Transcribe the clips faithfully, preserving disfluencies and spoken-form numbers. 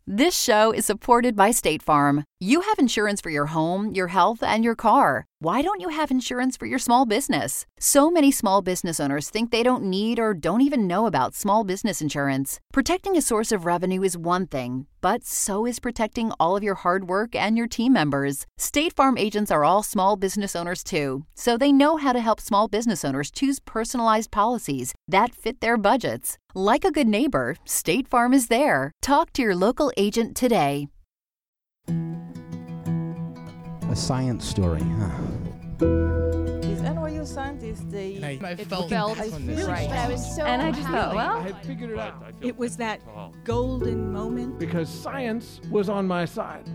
This show is supported by State Farm. You have insurance for your home, your health, and your car. Why don't you have insurance for your small business? So many small business owners think they don't need or don't even know about small business insurance. Protecting a source of revenue is one thing, but so is protecting all of your hard work and your team members. State Farm agents are all small business owners too, so they know how to help small business owners choose personalized policies that fit their budgets. Like a good neighbor, State Farm is there. Talk to your local agent today. A science story, huh? Is N Y U scientists, they... And I, I it felt, felt on this. right. But I was so And I just thought, well, I had figured it out. It was that golden moment. Because science was on my side.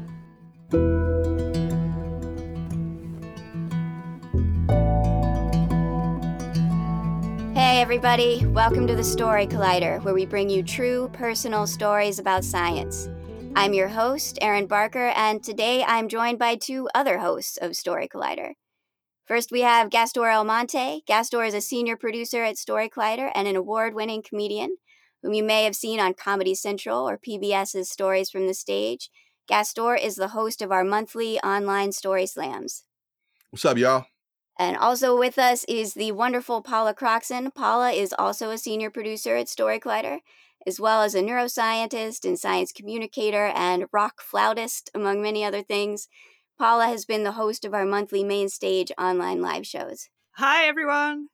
Hey everybody, welcome to the Story Collider, where we bring you true personal stories about science. I'm your host, Erin Barker, and today I'm joined by two other hosts of Story Collider. First, we have Gastor Almonte. Gastor is a senior producer at Story Collider and an award-winning comedian, whom you may have seen on Comedy Central or PBS's Stories from the Stage. Gastor is the host of our monthly online Story Slams. What's up, y'all? And also with us is the wonderful Paula Croxon. Paula is also a senior producer at Story Collider, as well as a neuroscientist and science communicator and rock flautist, among many other things. Paula has been the host of our monthly main stage online live shows. Hi, everyone.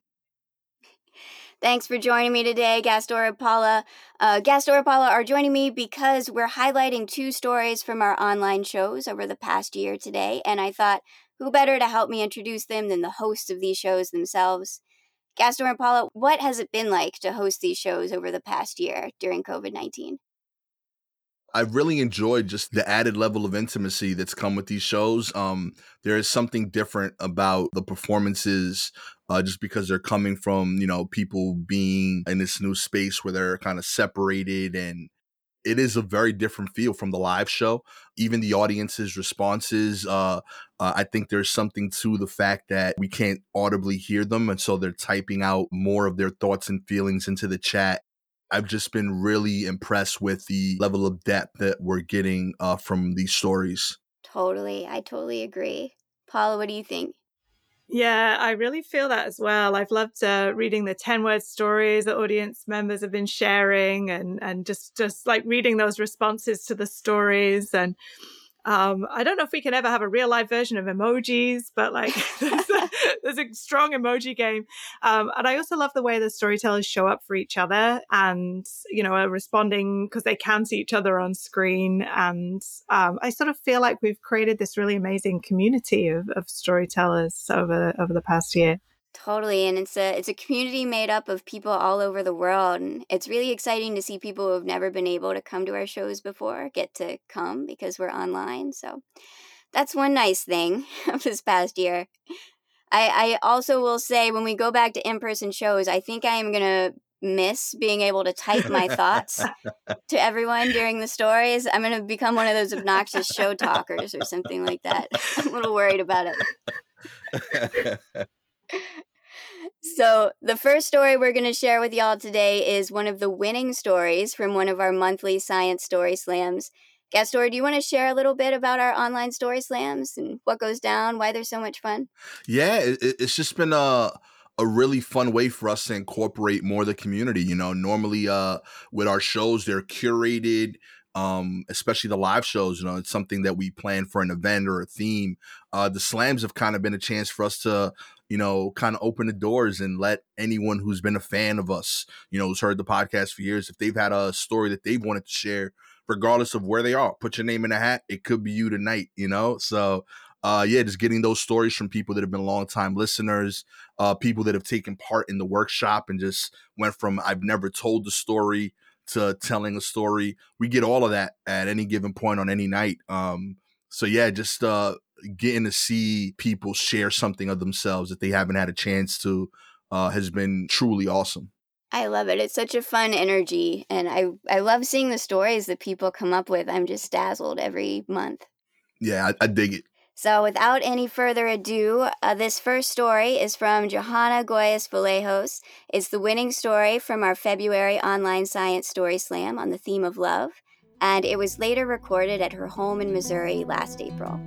Thanks for joining me today, Gastor and Paula. Uh, Gastor and Paula are joining me because we're highlighting two stories from our online shows over the past year today, and I thought, who better to help me introduce them than the hosts of these shows themselves? Gastor and Paula, what has it been like to host these shows over the past year during covid nineteen? I've really enjoyed just the added level of intimacy that's come with these shows. Um, there is something different about the performances uh, just because they're coming from, you know, people being in this new space where they're kind of separated, and it is a very different feel from the live show. Even the audience's responses, uh, uh, I think there's something to the fact that we can't audibly hear them, and so they're typing out more of their thoughts and feelings into the chat. I've just been really impressed with the level of depth that we're getting uh, from these stories. Totally. I totally agree. Paula, what do you think? Yeah, I really feel that as well. I've loved uh, reading the ten-word stories that audience members have been sharing, and, and just, just like reading those responses to the stories. And um, I don't know if we can ever have a real life version of emojis, but like there's, a, there's a strong emoji game. Um, and I also love the way the storytellers show up for each other and, you know, are responding because they can see each other on screen. And um, I sort of feel like we've created this really amazing community of, of storytellers over, over the past year. Totally, and it's a it's a community made up of people all over the world, and it's really exciting to see people who have never been able to come to our shows before get to come because we're online. So that's one nice thing of this past year. I, I also will say, when we go back to in-person shows, I think I am going to miss being able to type my thoughts to everyone during the stories. I'm going to become one of those obnoxious show talkers or something like that. I'm a little worried about it. So the first story we're going to share with y'all today is one of the winning stories from one of our monthly science story slams. Gastor, do you want to share a little bit about our online story slams and what goes down, why they're so much fun? Yeah, it, it's just been a a really fun way for us to incorporate more of the community. You know, normally uh, with our shows, they're curated. Um, especially the live shows, you know, it's something that we plan for an event or a theme. Uh, the slams have kind of been a chance for us to, you know, kind of open the doors and let anyone who's been a fan of us, you know, who's heard the podcast for years, if they've had a story that they've wanted to share, regardless of where they are, put your name in a hat. It could be you tonight, you know? So, uh, yeah, just getting those stories from people that have been longtime listeners, uh, people that have taken part in the workshop and just went from, I've never told the story to telling a story. We get all of that at any given point on any night. Um, so yeah, just uh, getting to see people share something of themselves that they haven't had a chance to uh, has been truly awesome. I love it. It's such a fun energy, and I, I love seeing the stories that people come up with. I'm just dazzled every month. Yeah, I, I dig it. So without any further ado, uh, this first story is from Johanna Goyes Vallejos. It's the winning story from our February online science story slam on the theme of love. and it was later recorded at her home in Missouri last April.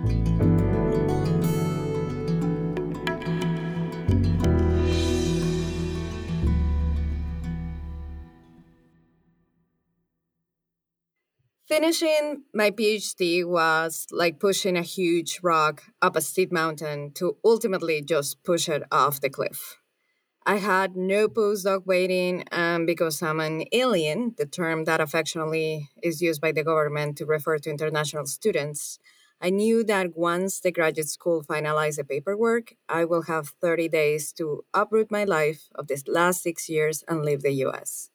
Finishing my PhD was like pushing a huge rock up a steep mountain to ultimately just push it off the cliff. I had no postdoc waiting, and because I'm an alien, the term that affectionately is used by the government to refer to international students, I knew that once the graduate school finalized the paperwork, I will have thirty days to uproot my life of these last six years and leave the U S.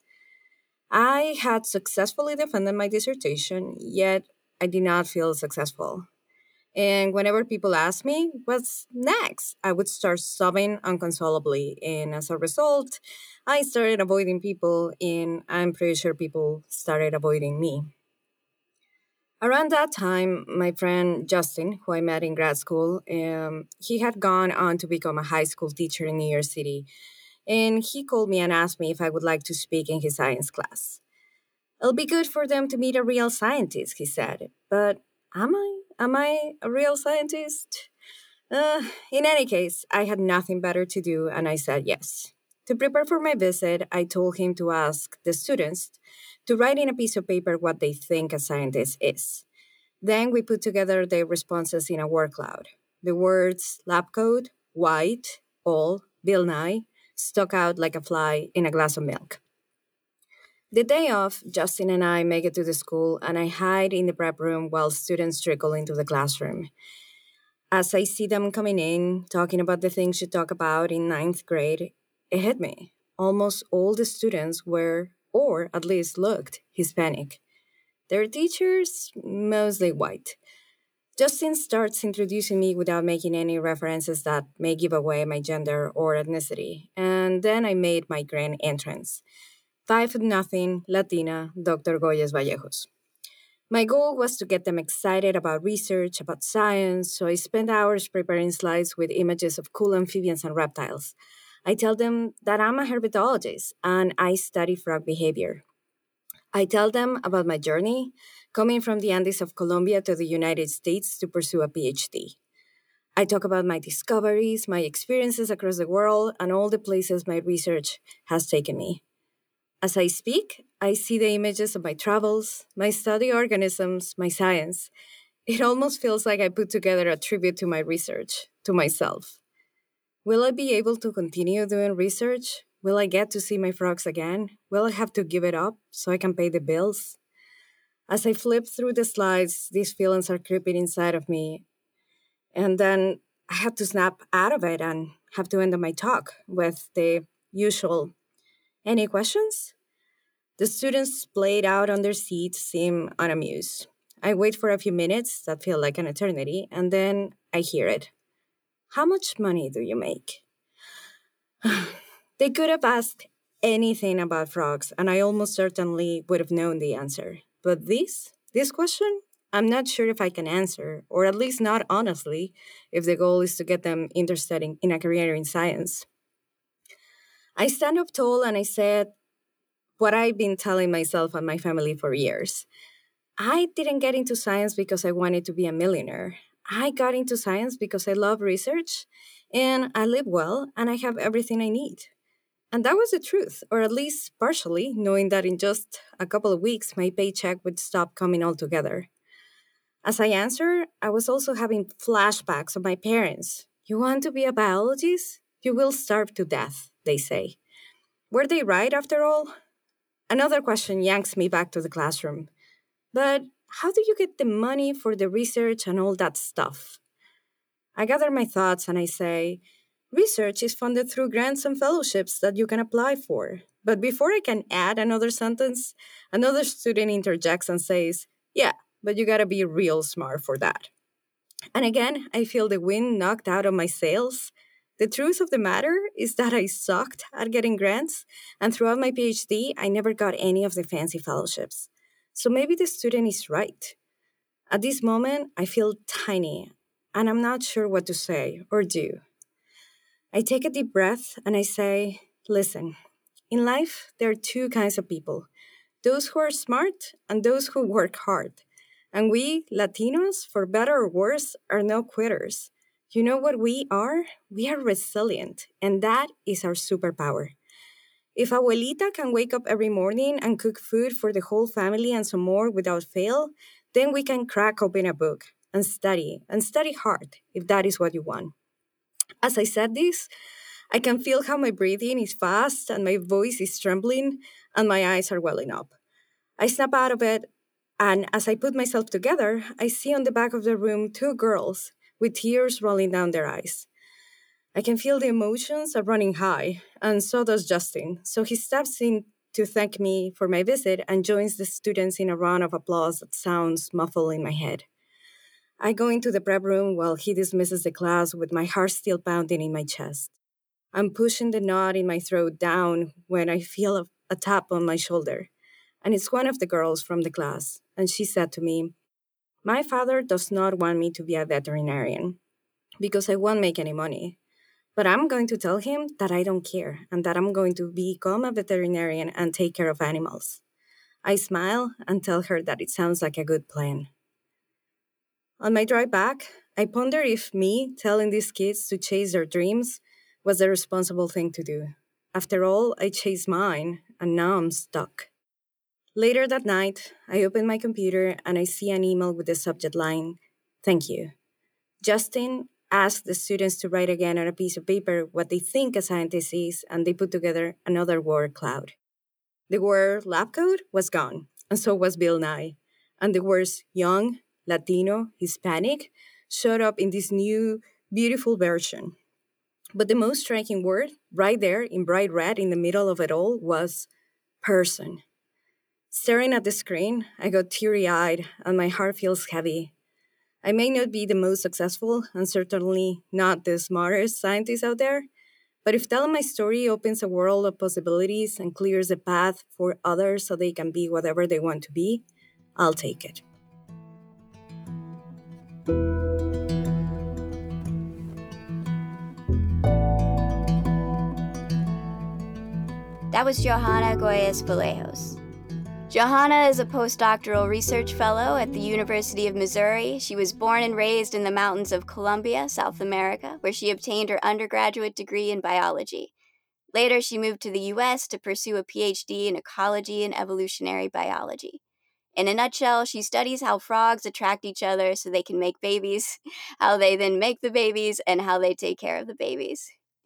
I had successfully defended my dissertation, yet I did not feel successful. And whenever people asked me, what's next? I would start sobbing unconsolably. And as a result, I started avoiding people, and I'm pretty sure people started avoiding me. Around that time, my friend Justin, who I met in grad school, um, he had gone on to become a high school teacher in New York City. And he called me and asked me if I would like to speak in his science class. It'll be good for them to meet a real scientist, he said. But am I? Am I a real scientist? Uh, in any case, I had nothing better to do, and I said yes. To prepare for my visit, I told him to ask the students to write in a piece of paper what they think a scientist is. Then we put together their responses in a word cloud. The words lab coat, white, all, Bill Nye, stuck out like a fly in a glass of milk. The day off, Justin and I make it to the school, and I hide in the prep room while students trickle into the classroom. As I see them coming in, talking about the things you talk about in ninth grade, it hit me. Almost all the students were, or at least looked, Hispanic. Their teachers, mostly white. Justin starts introducing me without making any references that may give away my gender or ethnicity, and then I made my grand entrance. Five foot nothing, Latina, Doctor Goyes Vallejos. My goal was to get them excited about research, about science, so I spent hours preparing slides with images of cool amphibians and reptiles. I tell them that I'm a herpetologist and I study frog behavior. I tell them about my journey, coming from the Andes of Colombia to the United States to pursue a PhD. I talk about my discoveries, my experiences across the world, and all the places my research has taken me. As I speak, I see the images of my travels, my study organisms, my science. It almost feels like I put together a tribute to my research, to myself. Will I be able to continue doing research? Will I get to see my frogs again? Will I have to give it up so I can pay the bills? As I flip through the slides, these feelings are creeping inside of me. And then I have to snap out of it and have to end my talk with the usual, any questions? The students splayed out on their seats seem unamused. I wait for a few minutes that feel like an eternity, and then I hear it. How much money do you make? They could have asked anything about frogs, and I almost certainly would have known the answer. But this, this question, I'm not sure if I can answer, or at least not honestly, if the goal is to get them interested in, in a career in science. I stand up tall and I said what I've been telling myself and my family for years. I didn't get into science because I wanted to be a millionaire. I got into science because I love research, and I live well, and I have everything I need. And that was the truth, or at least partially, knowing that in just a couple of weeks, my paycheck would stop coming altogether. As I answered, I was also having flashbacks of my parents. You want to be a biologist? You will starve to death, they say. Were they right after all? Another question yanks me back to the classroom. But how do you get the money for the research and all that stuff? I gather my thoughts and I say, research is funded through grants and fellowships that you can apply for. But before I can add another sentence, another student interjects and says, yeah, but you gotta be real smart for that. And again, I feel the wind knocked out of my sails. The truth of the matter is that I sucked at getting grants, and throughout my PhD, I never got any of the fancy fellowships. So maybe the student is right. At this moment, I feel tiny, and I'm not sure what to say or do. I take a deep breath and I say, listen, in life, there are two kinds of people. those who are smart and those who work hard. And we, Latinos, for better or worse, are no quitters. You know what we are? We are resilient, and that is our superpower. If Abuelita can wake up every morning and cook food for the whole family and some more without fail, then we can crack open a book and study, and study hard if that is what you want. As I said this, I can feel how my breathing is fast and my voice is trembling and my eyes are welling up. I snap out of it, and as I put myself together, I see on the back of the room two girls with tears rolling down their eyes. I can feel the emotions are running high, and so does Justin. So he steps in to thank me for my visit and joins the students in a round of applause that sounds muffled in my head. I go into the prep room while he dismisses the class with my heart still pounding in my chest. I'm pushing the knot in my throat down when I feel a, a tap on my shoulder. And it's one of the girls from the class. And she said to me, "My father does not want me to be a veterinarian because I won't make any money. But I'm going to tell him that I don't care and that I'm going to become a veterinarian and take care of animals." I smile and tell her that it sounds like a good plan. On my drive back, I ponder if me telling these kids to chase their dreams was the responsible thing to do. After all, I chased mine, and now I'm stuck. Later that night, I open my computer and I see an email with the subject line, "Thank you." Justin asked the students to write again on a piece of paper what they think a scientist is, and they put together another word cloud. The word lab coat was gone, and so was Bill Nye. And the words young, Latino, Hispanic showed up in this new, beautiful version. But the most striking word, right there in bright red in the middle of it all, was person. Staring at the screen, I got teary-eyed and my heart feels heavy. I may not be the most successful and certainly not the smartest scientist out there, but if telling my story opens a world of possibilities and clears a path for others so they can be whatever they want to be, I'll take it. That was Johanna Goyes Vallejos. Johanna is a postdoctoral research fellow at the University of Missouri. She was born and raised in the mountains of Colombia, South America, where she obtained her undergraduate degree in biology. Later, she moved to the U S to pursue a P H D in ecology and evolutionary biology. In a nutshell, she studies how frogs attract each other so they can make babies, how they then make the babies, and how they take care of the babies.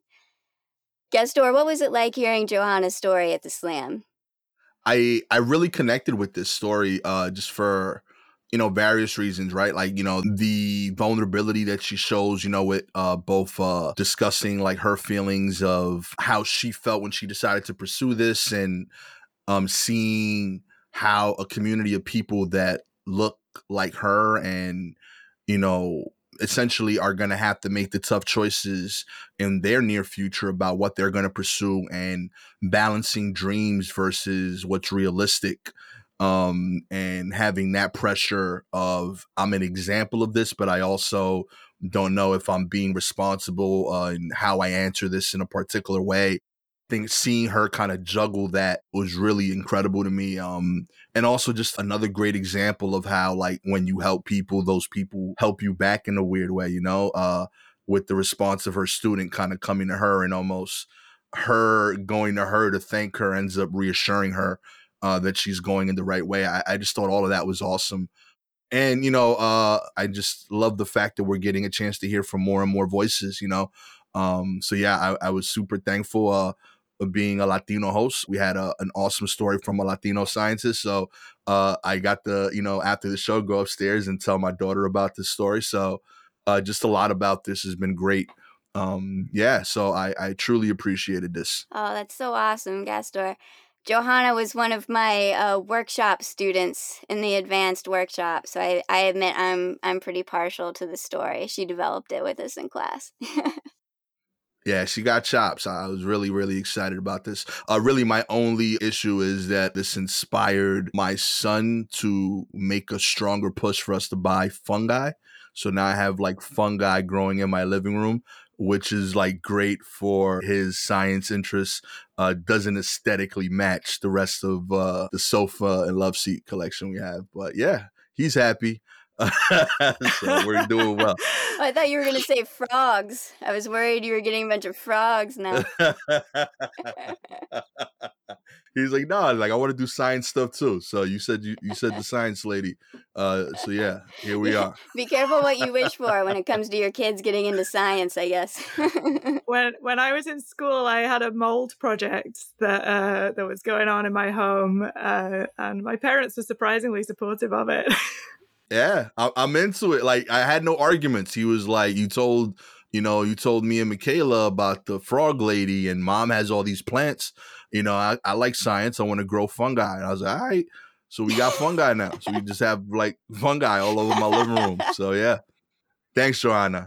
Gastor, what was it like hearing Johanna's story at the Slam? I I really connected with this story uh, just for, you know, various reasons, right? Like, you know, the vulnerability that she shows, you know, with uh, both uh, discussing like her feelings of how she felt when she decided to pursue this, and um, seeing how a community of people that look like her and, you know, essentially are going to have to make the tough choices in their near future about what they're going to pursue, and balancing dreams versus what's realistic, um, and having that pressure of, I'm an example of this, but I also don't know if I'm being responsible uh, in how I answer this in a particular way. I think seeing her kind of juggle that was really incredible to me. Um, and also just another great example of how, like, when you help people, those people help you back in a weird way, you know, uh, with the response of her student kind of coming to her, and almost her going to her to thank her ends up reassuring her uh, that she's going in the right way. I, I just thought all of that was awesome. And, you know, uh, I just love the fact that we're getting a chance to hear from more and more voices, you know. Um, so, yeah, I, I was super thankful uh, of being a Latino host. We had a, an awesome story from a Latino scientist. So uh, I got to, you know, after the show, go upstairs and tell my daughter about this story. So uh, just a lot about this has been great. Um, yeah, so I, I truly appreciated this. Oh, that's so awesome, Gastor. Johanna was one of my uh, workshop students in the advanced workshop, so I, I admit I'm I'm pretty partial to the story. She developed it with us in class. Yeah, she got chops. I was really, really excited about this. Uh, really, my only issue is that this inspired my son to make a stronger push for us to buy fungi. So now I have like fungi growing in my living room, which is like great for his science interests. Uh, doesn't aesthetically match the rest of uh, the sofa and love seat collection we have. But yeah, he's happy. So we're doing well. Oh, I thought you were going to say frogs. I was worried you were getting a bunch of frogs now. He's like, no, like I want to do science stuff too. So you said you, you said the science lady. Uh, so yeah, here we are. Be careful what you wish for when it comes to your kids getting into science, I guess. when when I was in school, I had a mold project that uh, that was going on in my home, uh, and my parents were surprisingly supportive of it. Yeah, I, I'm into it. Like I had no arguments. He was like, you told, you know, you told me and Michaela about the frog lady, and mom has all these plants. You know, I, I like science. I want to grow fungi. And I was like, all right. So we got fungi now. So we just have like fungi all over my living room. So yeah. Thanks, Joanna.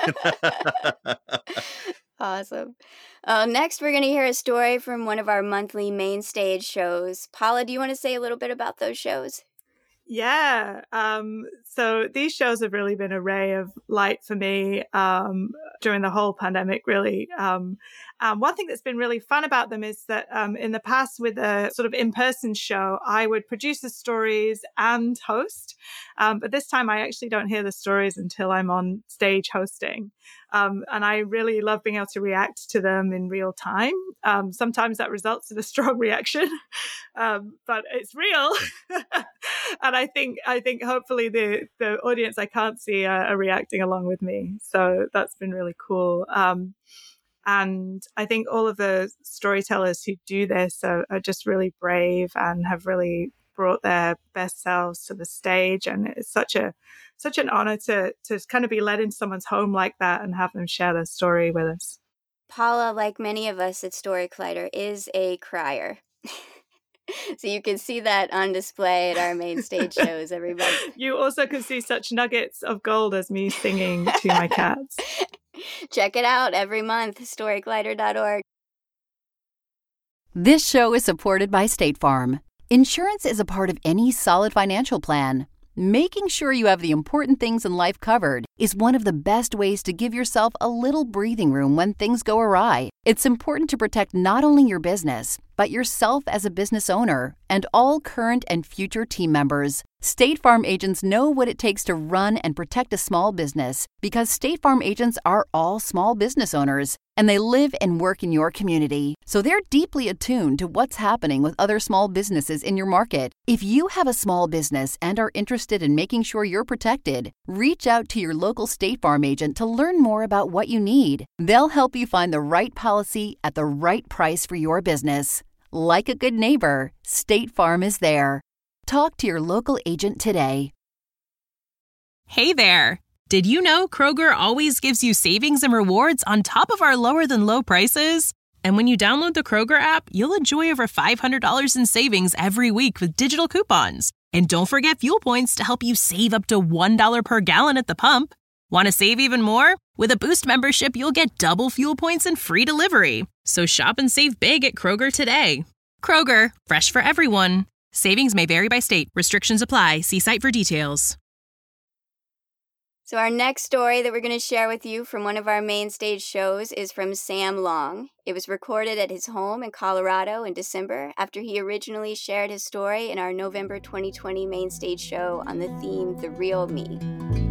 Awesome. Uh, next, we're going to hear a story from one of our monthly main stage shows. Paula, do you want to say a little bit about those shows? Yeah. Um, so these shows have really been a ray of light for me um, during the whole pandemic, really. Um, um, one thing that's been really fun about them is that um, in the past with a sort of in-person show, I would produce the stories and host. Um, but this time I actually don't hear the stories until I'm on stage hosting. Um, and I really love being able to react to them in real time. Um, sometimes that results in a strong reaction, um, but it's real. And I think, I think hopefully the, the audience I can't see are, are reacting along with me. So that's been really cool. Um, and I think all of the storytellers who do this are, are just really brave and have really brought their best selves to the stage. And it's such a, such an honor to, to kind of be led into someone's home like that and have them share their story with us. Paula, like many of us at Story Collider, is a crier. So you can see that on display at our main stage shows, everybody. You also can see such nuggets of gold as me singing to my cats. Check it out every month, story collider dot org. This show is supported by State Farm. Insurance is a part of any solid financial plan. Making sure you have the important things in life covered is one of the best ways to give yourself a little breathing room when things go awry. It's important to protect not only your business, but yourself as a business owner and all current and future team members. State Farm agents know what it takes to run and protect a small business because State Farm agents are all small business owners and they live and work in your community. So they're deeply attuned to what's happening with other small businesses in your market. If you have a small business and are interested in making sure you're protected, reach out to your local State Farm agent to learn more about what you need. They'll help you find the right policy at the right price for your business. Like a good neighbor, State Farm is there. Talk to your local agent today. Hey there! Did you know Kroger always gives you savings and rewards on top of our lower than low prices? And when you download the Kroger app, you'll enjoy over five hundred dollars in savings every week with digital coupons. And don't forget fuel points to help you save up to one dollar per gallon at the pump. Want to save even more? With a Boost membership, you'll get double fuel points and free delivery. So shop and save big at Kroger today. Kroger, fresh for everyone. Savings may vary by state. Restrictions apply. See site for details. So our next story that we're going to share with you from one of our main stage shows is from Sam Long. It was recorded at his home in Colorado in December after he originally shared his story in our November twenty twenty main stage show on the theme The Real Me.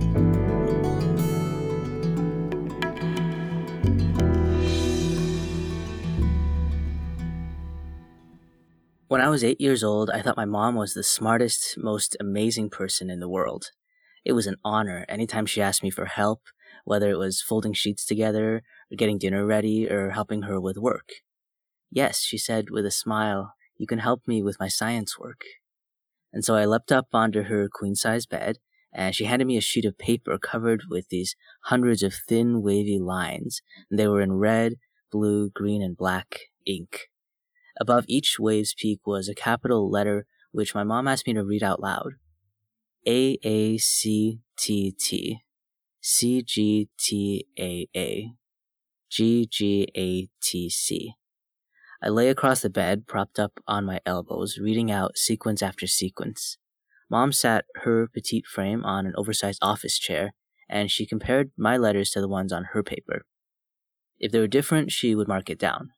When I was eight years old, I thought my mom was the smartest, most amazing person in the world. It was an honor anytime she asked me for help, whether it was folding sheets together, or getting dinner ready, or helping her with work. Yes, she said with a smile, you can help me with my science work. And so I leapt up onto her queen-size bed, and she handed me a sheet of paper covered with these hundreds of thin, wavy lines, and they were in red, blue, green, and black ink. Above each wave's peak was a capital letter which my mom asked me to read out loud. A A C T T C G T A A. G G A T C. I lay across the bed, propped up on my elbows, reading out sequence after sequence. Mom sat her petite frame on an oversized office chair, and she compared my letters to the ones on her paper. If they were different, she would mark it down.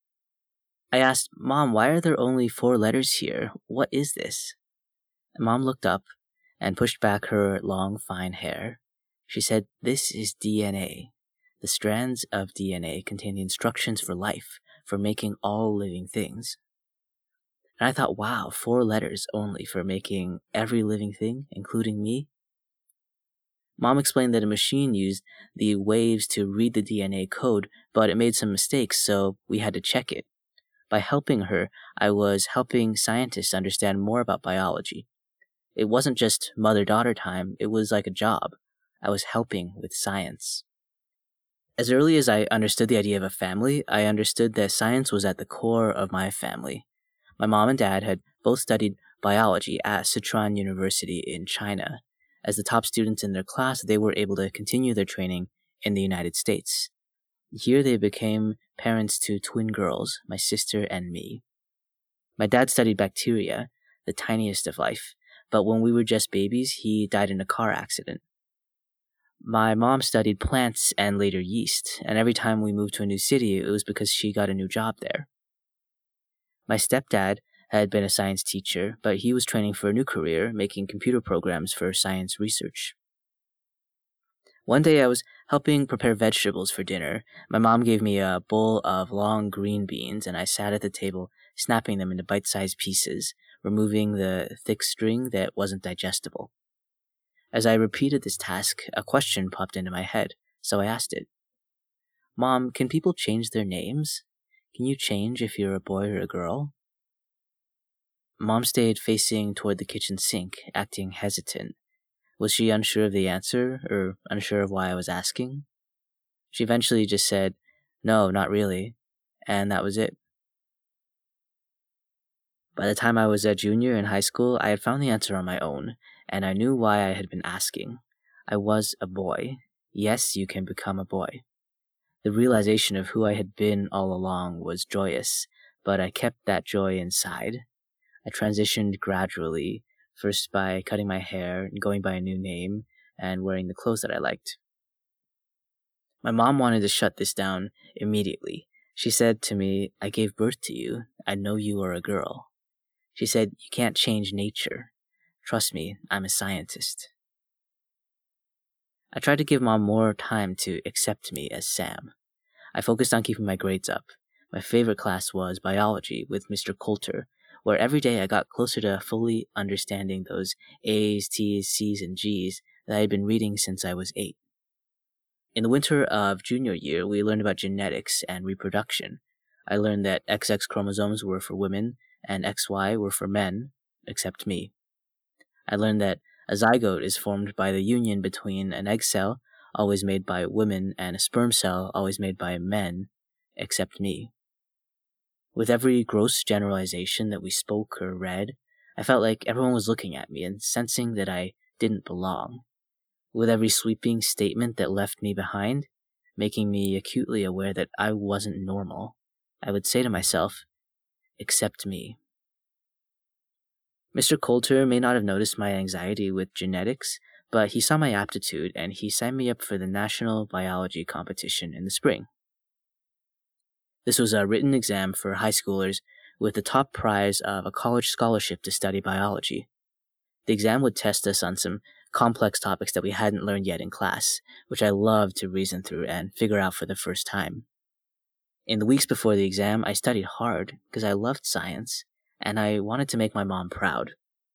I asked, Mom, why are there only four letters here? What is this? Mom looked up and pushed back her long, fine hair. She said, this is D N A. The strands of D N A contain the instructions for life, for making all living things. And I thought, wow, four letters only for making every living thing, including me? Mom explained that a machine used the waves to read the D N A code, but it made some mistakes, so we had to check it. By helping her, I was helping scientists understand more about biology. It wasn't just mother-daughter time, it was like a job. I was helping with science. As early as I understood the idea of a family, I understood that science was at the core of my family. My mom and dad had both studied biology at Sichuan University in China. As the top students in their class, they were able to continue their training in the United States. Here they became parents to twin girls, my sister and me. My dad studied bacteria, the tiniest of life, but when we were just babies, he died in a car accident. My mom studied plants and later yeast, and every time we moved to a new city, it was because she got a new job there. My stepdad had been a science teacher, but he was training for a new career, making computer programs for science research. One day I was helping prepare vegetables for dinner. My mom gave me a bowl of long green beans, and I sat at the table, snapping them into bite-sized pieces, removing the thick string that wasn't digestible. As I repeated this task, a question popped into my head, so I asked it. Mom, can people change their names? Can you change if you're a boy or a girl? Mom stayed facing toward the kitchen sink, acting hesitant. Was she unsure of the answer, or unsure of why I was asking? She eventually just said, no, not really, and that was it. By the time I was a junior in high school, I had found the answer on my own, and I knew why I had been asking. I was a boy. Yes, you can become a boy. The realization of who I had been all along was joyous, but I kept that joy inside. I transitioned gradually, first by cutting my hair and going by a new name and wearing the clothes that I liked. My mom wanted to shut this down immediately. She said to me, I gave birth to you. I know you are a girl. She said, you can't change nature. Trust me, I'm a scientist. I tried to give Mom more time to accept me as Sam. I focused on keeping my grades up. My favorite class was biology with Mister Coulter, where every day I got closer to fully understanding those A's, T's, C's, and G's that I had been reading since I was eight. In the winter of junior year, we learned about genetics and reproduction. I learned that X X chromosomes were for women and X Y were for men, except me. I learned that a zygote is formed by the union between an egg cell, always made by women, and a sperm cell, always made by men, except me. With every gross generalization that we spoke or read, I felt like everyone was looking at me and sensing that I didn't belong. With every sweeping statement that left me behind, making me acutely aware that I wasn't normal, I would say to myself, accept me. Mister Coulter may not have noticed my anxiety with genetics, but he saw my aptitude and he signed me up for the National Biology Competition in the spring. This was a written exam for high schoolers with the top prize of a college scholarship to study biology. The exam would test us on some complex topics that we hadn't learned yet in class, which I loved to reason through and figure out for the first time. In the weeks before the exam, I studied hard because I loved science, and I wanted to make my mom proud.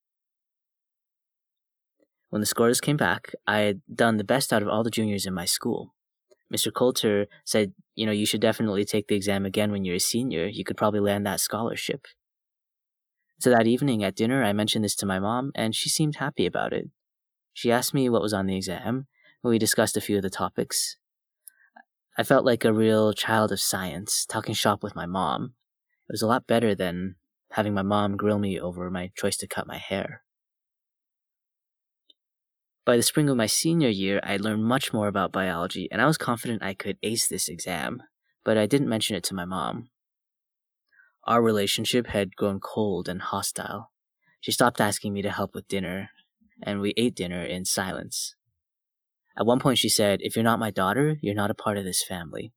When the scores came back, I had done the best out of all the juniors in my school. Mister Coulter said, you know, you should definitely take the exam again when you're a senior. You could probably land that scholarship. So that evening at dinner, I mentioned this to my mom, and she seemed happy about it. She asked me what was on the exam, and we discussed a few of the topics. I felt like a real child of science, talking shop with my mom. It was a lot better than having my mom grill me over my choice to cut my hair. By the spring of my senior year, I learned much more about biology, and I was confident I could ace this exam, but I didn't mention it to my mom. Our relationship had grown cold and hostile. She stopped asking me to help with dinner, and we ate dinner in silence. At one point she said, "If you're not my daughter, you're not a part of this family."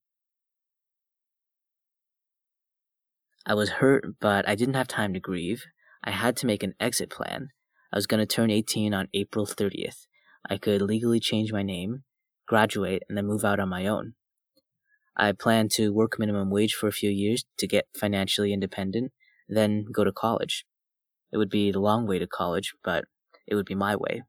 I was hurt, but I didn't have time to grieve. I had to make an exit plan. I was going to turn eighteen on April thirtieth. I could legally change my name, graduate, and then move out on my own. I planned to work minimum wage for a few years to get financially independent, then go to college. It would be the long way to college, but it would be my way.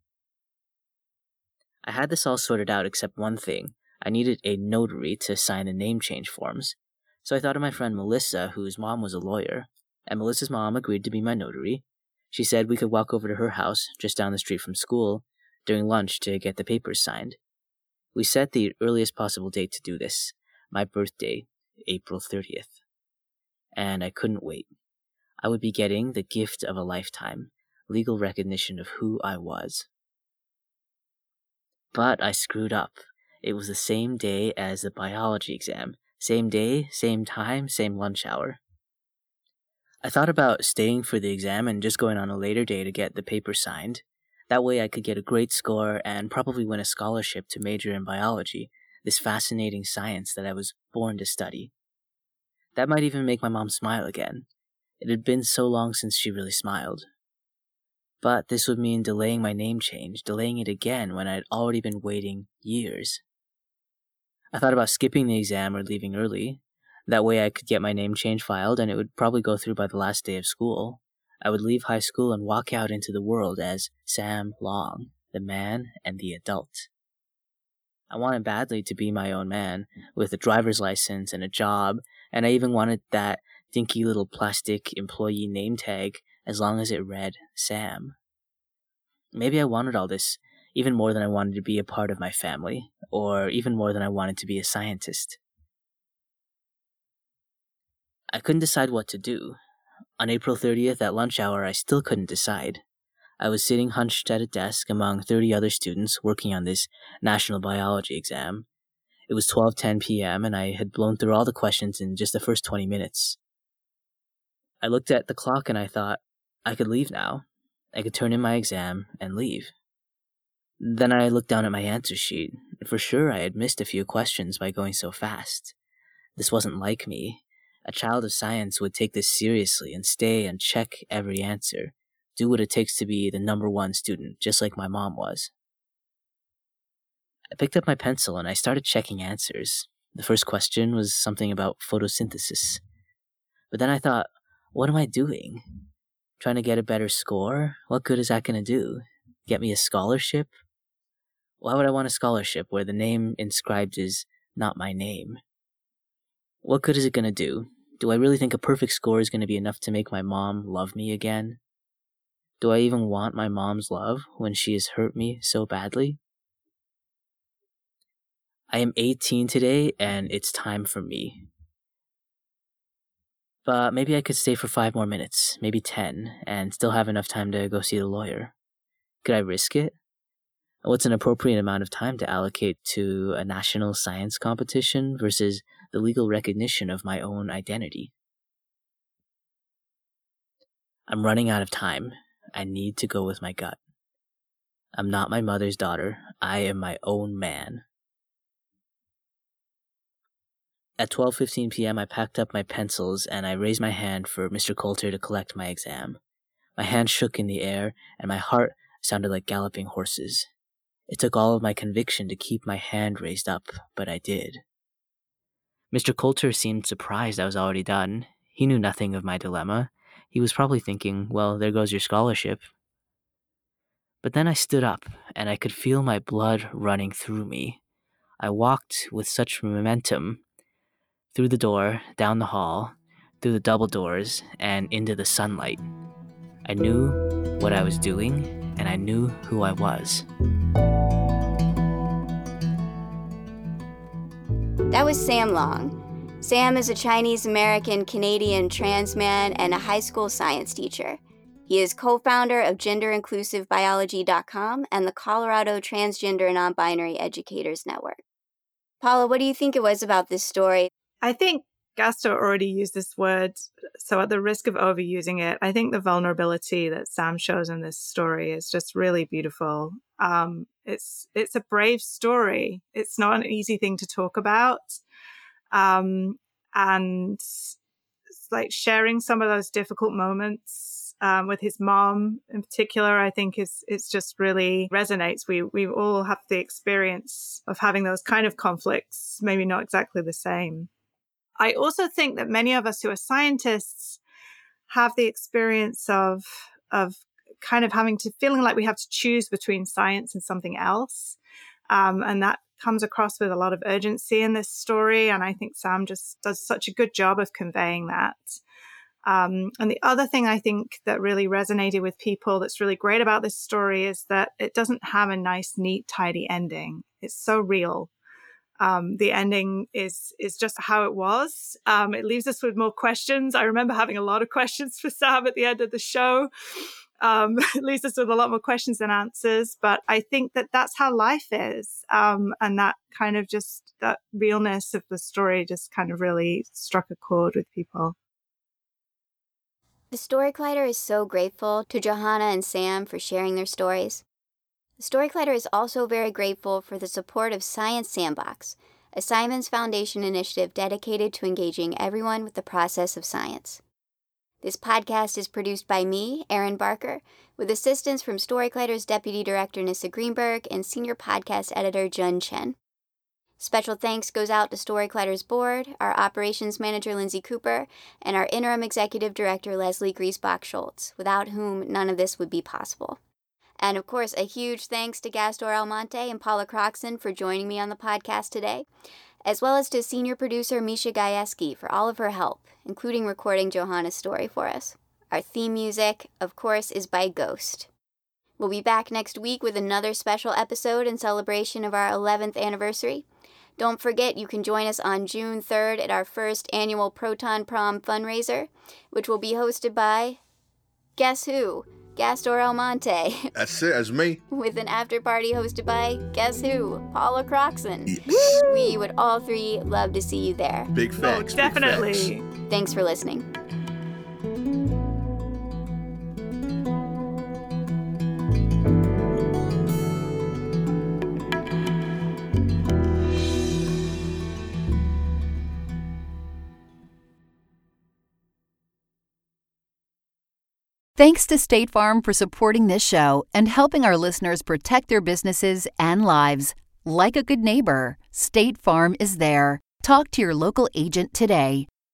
I had this all sorted out except one thing. I needed a notary to sign the name change forms. So I thought of my friend Melissa, whose mom was a lawyer, and Melissa's mom agreed to be my notary. She said we could walk over to her house, just down the street from school, during lunch to get the papers signed. We set the earliest possible date to do this, my birthday, April thirtieth. And I couldn't wait. I would be getting the gift of a lifetime, legal recognition of who I was. But I screwed up. It was the same day as the biology exam. Same day, same time, same lunch hour. I thought about staying for the exam and just going on a later day to get the paper signed. That way I could get a great score and probably win a scholarship to major in biology, this fascinating science that I was born to study. That might even make my mom smile again. It had been so long since she really smiled. But this would mean delaying my name change, delaying it again when I'd already been waiting years. I thought about skipping the exam or leaving early. That way I could get my name change filed and it would probably go through by the last day of school. I would leave high school and walk out into the world as Sam Long, the man and the adult. I wanted badly to be my own man, with a driver's license and a job, and I even wanted that dinky little plastic employee name tag as long as it read Sam. Maybe I wanted all this even more than I wanted to be a part of my family, or even more than I wanted to be a scientist. I couldn't decide what to do. On April thirtieth at lunch hour, I still couldn't decide. I was sitting hunched at a desk among thirty other students working on this national biology exam. It was twelve ten p.m. and I had blown through all the questions in just the first twenty minutes. I looked at the clock and I thought, I could leave now. I could turn in my exam and leave. Then I looked down at my answer sheet. For sure, I had missed a few questions by going so fast. This wasn't like me. A child of science would take this seriously and stay and check every answer, do what it takes to be the number one student, just like my mom was. I picked up my pencil and I started checking answers. The first question was something about photosynthesis. But then I thought, what am I doing? Trying to get a better score? What good is that going to do? Get me a scholarship? Why would I want a scholarship where the name inscribed is not my name? What good is it going to do? Do I really think a perfect score is going to be enough to make my mom love me again? Do I even want my mom's love when she has hurt me so badly? I am eighteen today, and it's time for me. But maybe I could stay for five more minutes, maybe ten, and still have enough time to go see the lawyer. Could I risk it? What's an appropriate amount of time to allocate to a national science competition versus the legal recognition of my own identity? I'm running out of time. I need to go with my gut. I'm not my mother's daughter. I am my own man. At twelve fifteen p.m., I packed up my pencils and I raised my hand for Mister Coulter to collect my exam. My hand shook in the air and my heart sounded like galloping horses. It took all of my conviction to keep my hand raised up, but I did. Mister Coulter seemed surprised I was already done. He knew nothing of my dilemma. He was probably thinking, well, there goes your scholarship. But then I stood up, and I could feel my blood running through me. I walked with such momentum through the door, down the hall, through the double doors, and into the sunlight. I knew what I was doing, and I knew who I was. That was Sam Long. Sam is a Chinese-American Canadian trans man and a high school science teacher. He is co-founder of gender inclusive biology dot com and the Colorado Transgender and Non-Binary Educators Network. Paula, what do you think it was about this story? I think Gaston already used this word, so at the risk of overusing it, I think the vulnerability that Sam shows in this story is just really beautiful. Um, it's it's a brave story. It's not an easy thing to talk about. Um, and it's like sharing some of those difficult moments um, with his mom in particular, I think is it's just really resonates. We we all have the experience of having those kind of conflicts, maybe not exactly the same. I also think that many of us who are scientists have the experience of of kind of having to feeling like we have to choose between science and something else. Um, and that comes across with a lot of urgency in this story. And I think Sam just does such a good job of conveying that. Um, and the other thing I think that really resonated with people that's really great about this story is that it doesn't have a nice, neat, tidy ending. It's so real. Um, the ending is is just how it was. Um, it leaves us with more questions. I remember having a lot of questions for Sam at the end of the show. Um, it leaves us with a lot more questions than answers. But I think that that's how life is. Um, and that kind of just, that realness of the story just kind of really struck a chord with people. The Story Collider is so grateful to Johanna and Sam for sharing their stories. The Story Collider is also very grateful for the support of Science Sandbox, a Simons Foundation initiative dedicated to engaging everyone with the process of science. This podcast is produced by me, Erin Barker, with assistance from Story Collider's Deputy Director Nissa Greenberg and Senior Podcast Editor Jun Chen. Special thanks goes out to Story Collider's board, our Operations Manager Lindsay Cooper, and our Interim Executive Director Leslie Griesbach-Schultz, without whom none of this would be possible. And of course, a huge thanks to Gaston Almonte and Paula Croxon for joining me on the podcast today, as well as to senior producer Misha Gajewski for all of her help, including recording Johanna's story for us. Our theme music, of course, is by Ghost. We'll be back next week with another special episode in celebration of our eleventh anniversary. Don't forget you can join us on June third at our first annual Proton Prom fundraiser, which will be hosted by, guess who? Gaston Almonte. That's it, that's me. With an after party hosted by, guess who? Paula Croxon. Yes. We would all three love to see you there. Big facts. Oh, definitely. Big facts. Thanks for listening. Thanks to State Farm for supporting this show and helping our listeners protect their businesses and lives. Like a good neighbor, State Farm is there. Talk to your local agent today.